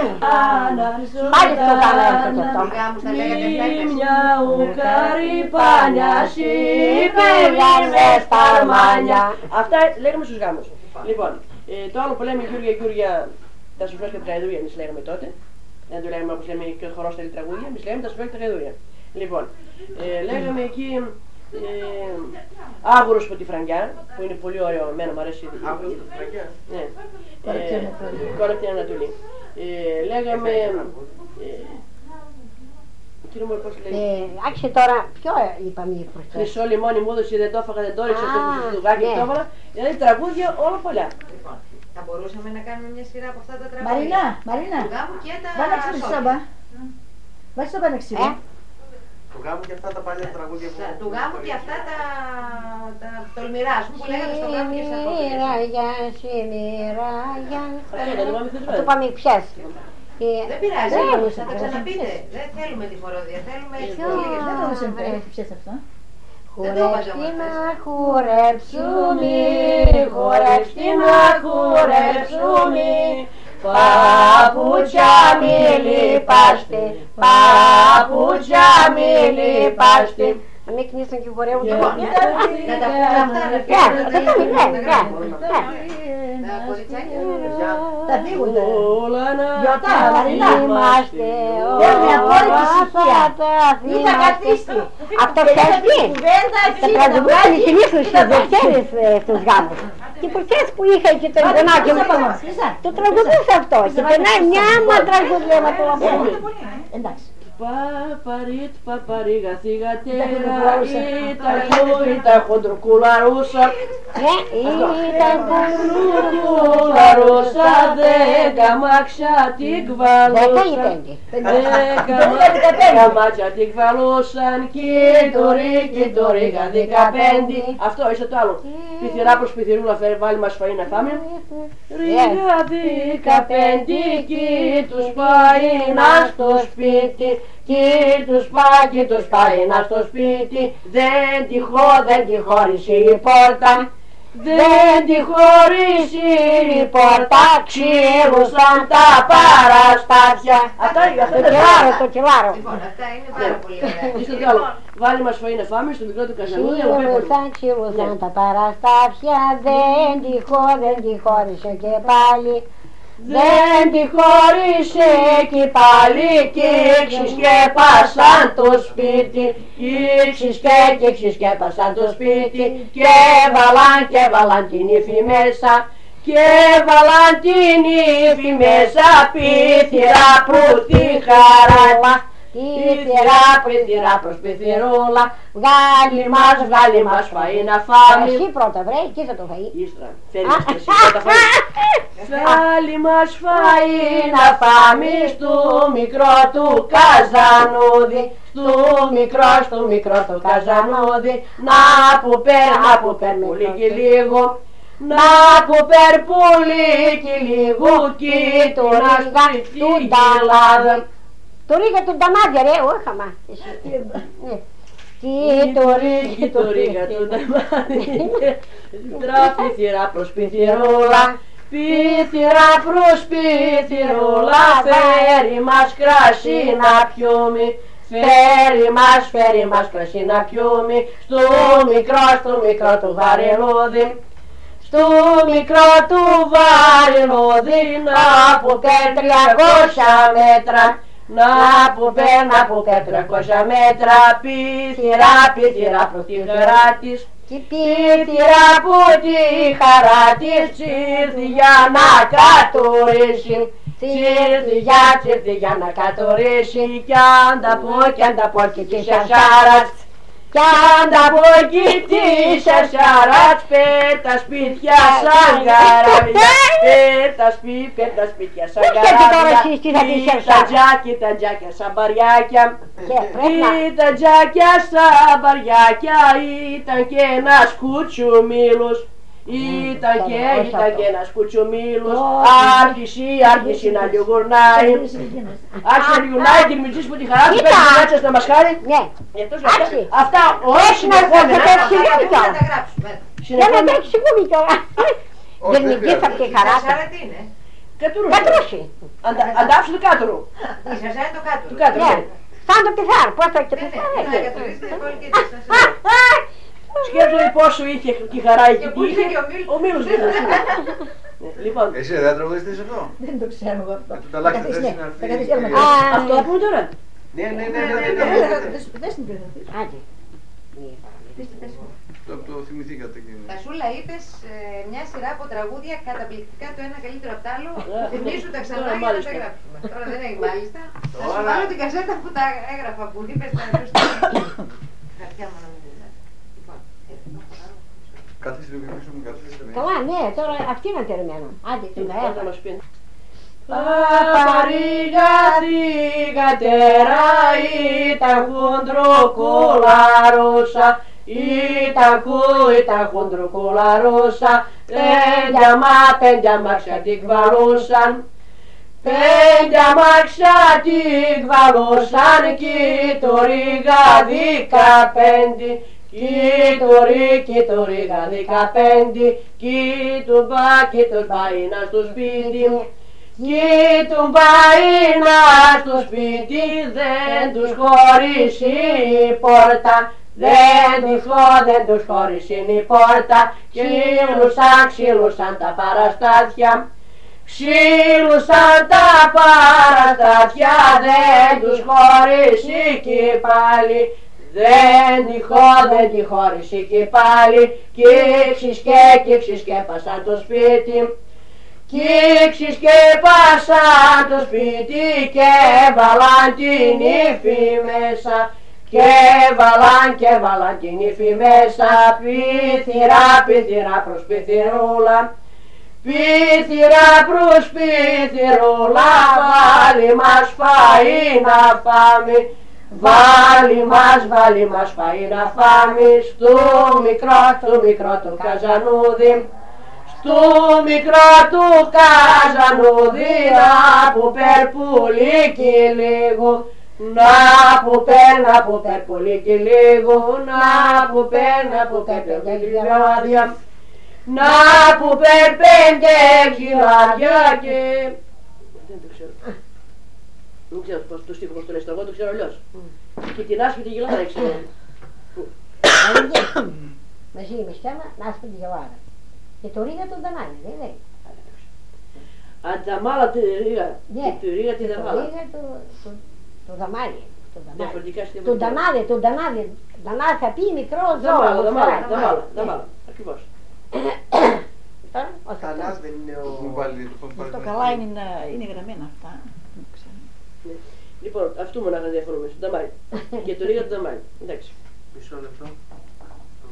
κάνει. Πάλι στο καλό έρθω και αυτό. Μια ουκαρυπάνια σιπηρίζε στα αρμάνια. Αυτά λέγαμε στους γάμους. Λοιπόν, το άλλο που λέμε Γιούρια, τα σουφρέσκα τραγουδία, εμείς λέγαμε τότε. Δεν το λέγαμε όπως λέμε και ο χορός θέλει τραγούδια, εμείς λέγαμε τα σουφρέσκα τραγουδία. Λοιπόν, λέγαμε εκεί Άγουρος από τη Φραγκιά, που είναι πολύ ωραίο, εμένα μου αρέσει. Άγουρος από τη Φραγκιά. Ναι. Κόρα από την Ανατολή. Λέγαμε... Άρχισε τώρα, ποιο είπαμε προχθές. Χρυσό λιμόνι μου έδωσε, δεν το έφαγα, δεν το ρίξα στο κουτουδάκι και το έβαλα. Δηλαδή τραγούδια όλα πολλά. Θα μπορούσαμε να κάνουμε μια σειρά από αυτά τα τραγούδια. Μαρίνα, του γάμου και τα σόμπα. Βάζει το πανεξίδι. Του γάμου και αυτά τα παλιά τραγούδια που... Του γάμου και αυτά τα τολμηρά, που λέγαμε στο γάμο και στα Θα το πάμε πιες. Δεν πειράζει, θα τα ξαναπείτε. Δεν θέλουμε τη χορόδια, θέλουμε λίγες. Δεν το πιες αυτό. Χορεύτη να χορέψουμι, χορεύτη να χορέψουμι, παπούτσια μη λυπάστε, παπούτσια μη λυπάστε. Να μην κνήσαν και χορεύουν το κόμμα. Να τα πούμε αυτά, τα κοριτσάκια. Τα φύγουνε. Γιωτά, Μαρινά. Είμαστε Θέλουμε απόλυτη ησυχία. Μην τα καθίστη. Αυτό ξέρεις τι. Τα τραγουδούσαν οι συνήθως στις δευτέρες στους γάμους. Και προχθές που είχα και το εγγονάκι μου, το τραγουδούσε αυτό. Και περνάει μια άμα τραγουδλέμα το απόλυτο. Εντάξει. Παπαρίτ, παπαρίγα, θυγατέρα, ήταν χοντροκουλαρούσα. Ήταν χοντροκουλαρούσα, δέκα μάξια την κβαλούσαν. Δέκα μάξια την κβαλούσαν, κιτορίγα, 15. Αυτό, είσαι το άλλο. Πιθυρά προς πιθυρούλα, βάλει μας φαΐ να φάμε. Ρίγα 15, κι τους πάει να στο σπίτι. Κι τους πάει να στο σπίτι. Δεν τη χώρισε η πόρτα. Δεν τη χώρισε η πόρτα. Ξύρουσαν τα παραστάτια. Αυτό το κιλάρο. Λοιπόν, αυτά είναι πάρα πολύ ωραία. Είστε τι άλλο. Βάλει μας φαΐ να φάμε στο μικρό του καζανούδι. Ξύρουσαν τα παραστάτια. Δεν τη χώρισε και πάλι. Δεν τη χώρισε κι πάλι κι ξεσκέπασαν το σπίτι. Κι ξεσκέπασαν το σπίτι και βάλαν την ύφη μέσα. Και βάλαν την ύφη μέσα, πίθυρα προύτη χαρά. Πίθυρα προς πίθυρούλα, βγάλει μας φαΐ να φάμε. Εσύ πρώτα βρε, εκεί θα το φαΐ. Ύστερα, θέλει μας εσύ πρώτα φαΐ. Βγάλει μας φαΐ να φάμε στο μικρό του καζανούδι. Στο μικρό του καζανούδι, να που παίρνει πολύ και λίγο. Να που παίρνει πολύ και λίγο, κι το ρίγα του νταλάδα. Το ρίγα του νταμάδια ρε, όχι αμά. Το ρίγα του νταμάδια. Πίθυρα προς πίθυρούλα. Πίθυρα προς πίθυρούλα. Φέρει μας κρασί να πιούμε. Φέρει μας κρασί να πιούμε. Στο μικρό του βαρελούδι. Στο μικρό του βαρελούδι. Να που παίρνει 300 μέτρα. Να που παίρνει 300 μέτρα. Πίθυρα προς τη χαρά της. Πίθυρα που τη χαρά της ήρθε για να κατουρίσει. Ήρθε για να κατουρίσει. Κι αν τα πω και τη σασάρας. Κι αν τα πω και τη σασάρας. Πέρ τα σπίτια σαν καράβια. Πέρ τα σπίτια σαν καράβια. Τα τζάκια σαν μπαριάκια. Τα τζάκια σαν μπαριάκια. Ήταν και ένας κουτσουμίλος. Ήταν και ένας κουτσουμίλος. Άρχισε να λιογουρνάει. Άρχισε να λιογουρνάει την μητσής που τη χαρά του πέφτει την άτσα να μας χάρει. Αυτά όχι συνεχόμενα. Δεν με τρέξει σιγούμι κιόλα. Γερμικής από τη χαρά. Σάρα τι είναι? Κατουρού. Κατρούσι. Αντάψου του κάτουρου. Η σασά είναι το κάτω. Του κάτουρου. Ναι. Σαν το πιθάρ, πώς θα και Ναι, ναι, πιθάρ να έχει. κατουρίσετε η πόλη και τη σασά. Σκέψου πόσο είχε και χαρά είχε. Και πού είχε και ο Μίλος. Ο Μίλος δίπλα. Λοιπόν, Εσύ δεν τραγουδιστείς αυτό. Δεν το ξέρω εγώ αυτό. Του τα αλλάξει Θα καθίσει, θέση ναι, να θα φύγει. καθίσει, έλα, Α, αυτό θα πούμε τώρα. Ναι, ναι, ναι, Ναι, ναι, ναι, ναι, ναι. ναι. Δες την ποιος θα Άντε. Το θυμηθήκατε και... Τασούλα, είπες μια σειρά από τραγούδια καταπληκτικά, το ένα καλύτερο από το άλλο. Θυμήσου τα ξανά Τώρα, για να τα μάλιστα. γράψουμε. Τώρα δεν έχει μάλιστα. Θα σου Τώρα. βάλω την κασέτα που τα έγραφα, που είπες τα χαρτιά μου να μην είναι. Λοιπόν, Καθίστε λίγο πίσω μου, καθίστε. Καλά, ναι, τώρα αυτή είναι τερμένο. Άντε, την Τώρα αέρα. να μας πει. Απαρίγα τη κατέρα ήταν χοντροκολάρωσα, ήταν χοντροκολάρωσα, πέντε αμάξια την κβαλώσαν, πέντε αμάξια την κβαλώσαν κι το ρίγα 15. Κι το ρίγα 15, κι του πάει να στο σπίτι. Κι του πάει να στο σπίτι, δεν τους χωρίσει η πόρτα, δεν τους χωρίσει η πόρτα, ξύλουσαν τα παραστάτια, ξύλουσαν τα παραστάτια, δεν τους χωρίσει κι πάλι, δεν τη χώρισε κι πάλι, κι ξεσκέπασαν το σπίτι. Κι ξεσκέπασαν το σπίτι και βάλαν την ύφη μέσα, και βάλαν την ύφη μέσα, πίθυρα προς πίθυρούλα, πίθυρα προς πίθυρούλα, βάλει μας φαΐ να φάμε, βάλει μας φαΐ να φάμε, στο μικρό του καζανούδι, του μικρό του καζανούδι, να που περπουλίκι λίγο, να που περπουλίκι λίγο, να που περπουλίκι λίγο, να που περπέντε χιλιάδια και... Δεν το ξέρω. Δεν ξέρω το στίχο πώς το λες, εγώ το ξέρω αλλιώς. Και την άσπρη γελάδα δεν ξέρω. Μαζί με στέμα, να άσπρη τη γελάδα. Και το ρίγα τον Δανάνη, δεν λέει. Ανταμάλα τη ρίγα. Ναι. Τη ρίγα τη Το δαμάλα. ρίγα το δαμάλι. Διαφορετικά Τον Δανάδε, Δανάδε θα πει μικρό ζώο. Δαμάλα, ακριβώς. Θανάς δεν είναι ο... Μου βάλει το φως Αυτό καλά είναι γραμμένα αυτά. Δεν ξέρω. Λοιπόν, αυτό μονάχα διαφορούμε, στον Δαμάλι. Και το ρίγα του Δαμάλι. Εντάξει. Μισό λεπτό.